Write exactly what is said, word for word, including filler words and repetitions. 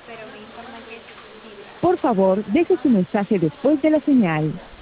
pero me informan que es libre. Por favor, deje su mensaje después de la señal.